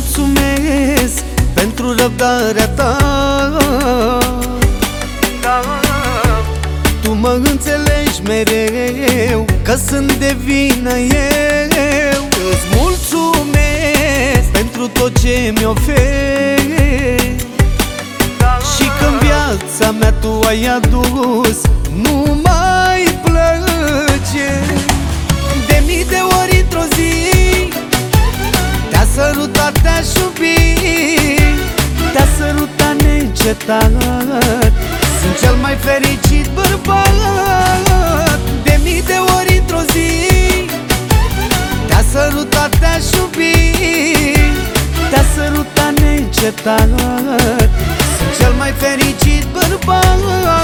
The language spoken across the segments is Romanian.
mulțumesc pentru răbdarea ta. Tu mă înțelegi mereu că sunt de vină eu. Îți mulțumesc pentru tot ce mi oferi și că în viața mea tu ai adus numai plăceri. De mii de ori într-o zi te-a sărutat, te-aș iubi, te-a sărutat neîncetat. Sunt cel mai fericit bărbat. De mii de ori într-o zi te-a sărutat, te-aș iubi, te-a sărutat neîncetat. Sunt cel mai fericit bărbat.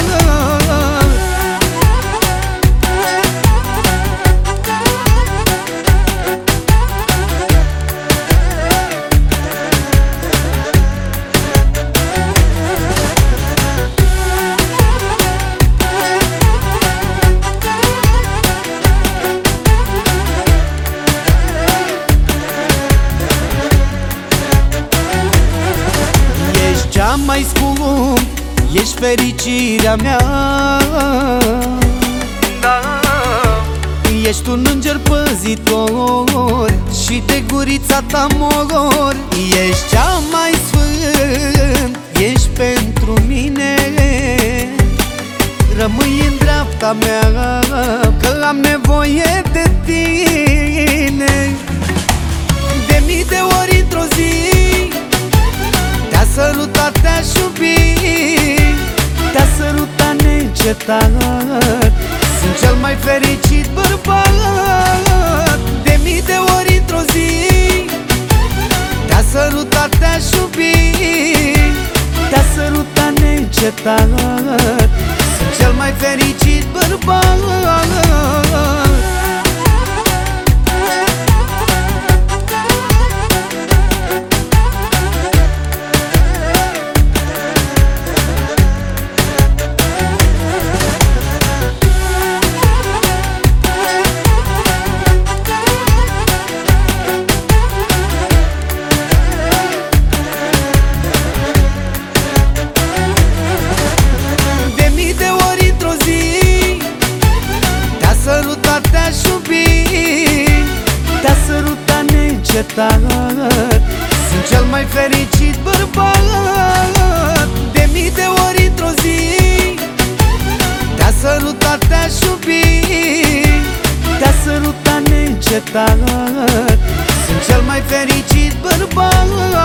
Cea mai scump, ești fericirea mea. Ești un înger păzitor și de gurița ta mor. Ești cea mai sfânt, ești pentru mine. Rămâi în dreapta mea, că am nevoie de tine. De mii de ori într-o zi te-a sărutat, te-aș iubi, te-a sărutat neîncetat. Sunt cel mai fericit bărbat. De mii de ori într-o zi te-a sărutat, te-aș iubi, te-a sărutat neîncetat. Sunt cel mai fericit bărbat. Te-aș iubi, te-a sărutat neîncetat. Sunt cel mai fericit bărbat. De mii de ori într-o zi te-a sărutat, te-aș iubi, te-a sărutat neîncetat. Sunt cel mai fericit bărbat.